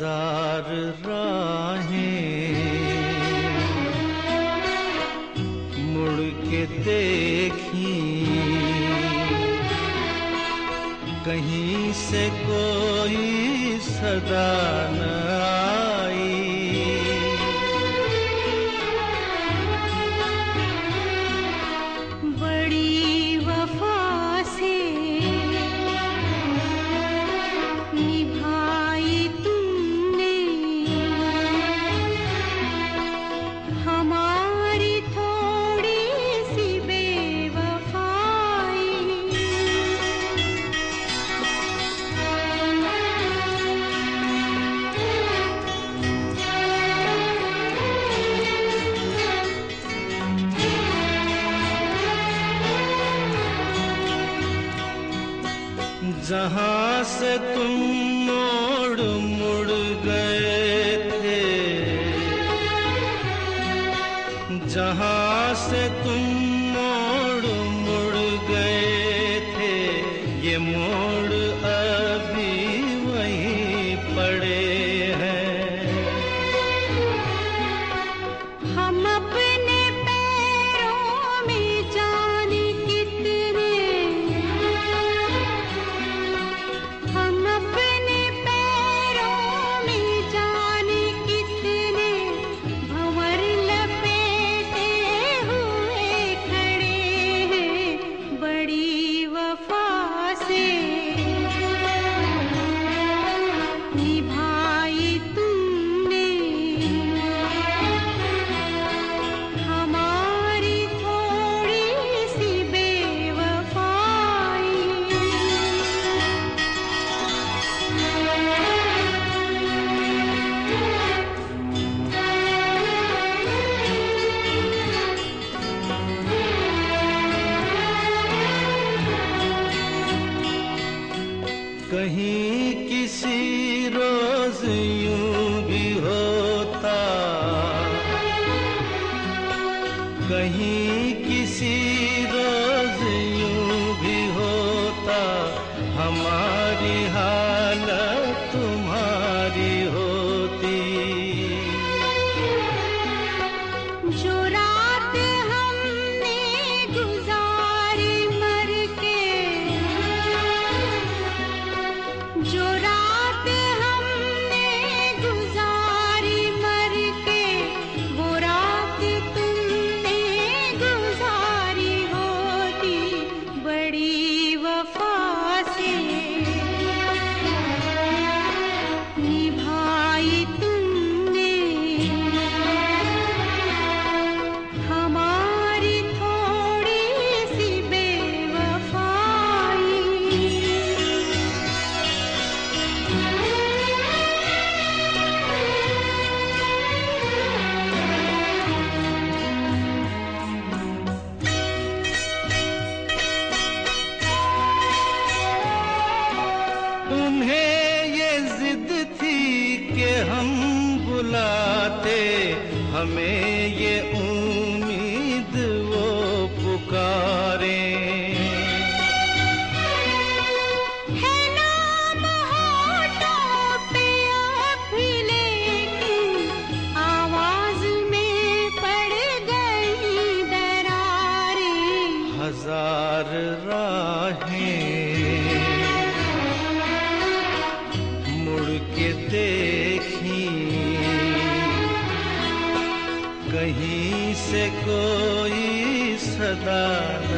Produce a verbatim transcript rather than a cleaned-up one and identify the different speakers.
Speaker 1: हजार राहें मुड़ के देखी, कहीं से कोई सदा न आई।
Speaker 2: बड़ी वफा से निभाई तुमने हमारी थोड़ी सी बेवफाई।
Speaker 1: जहाँ से तुम मोड़ मुड़ गए थे, जहाँ से तुम मोड़ मुड़ गए थे, ये मोड़ अभी वहीं पड़े हैं।
Speaker 2: हम अपने पैरों में जाने कितने, हम अपने पैरों में जाने कितने भंवर लपेटे हुए खड़े हैं। बड़ी वफा से निभाई तुमने हमारी थोड़ी सी बेवफाई।
Speaker 1: कहीं किसी रोज यूं भी होता, कहीं किसी रोज यूं भी होता, हमारी हालत तुम्हारी होती।
Speaker 2: जो रात हमने गुजारी मर के, जो रात हमने गुजारी मर के, वो रात तुमने गुजारी होती। बड़ी वफा से निभाई तुमने हमारी थोड़ी सी बेवफाई।
Speaker 1: तुम्हें ये जिद थी कि हम बुलाते, हमें ये उम्मीद वो पुकारे।
Speaker 2: है नाम होठों पे अभी लेकिन आवाज में पड़ गई दरारें।
Speaker 1: हजार राहें मुड़ के देखी, कहीं से कोई सदा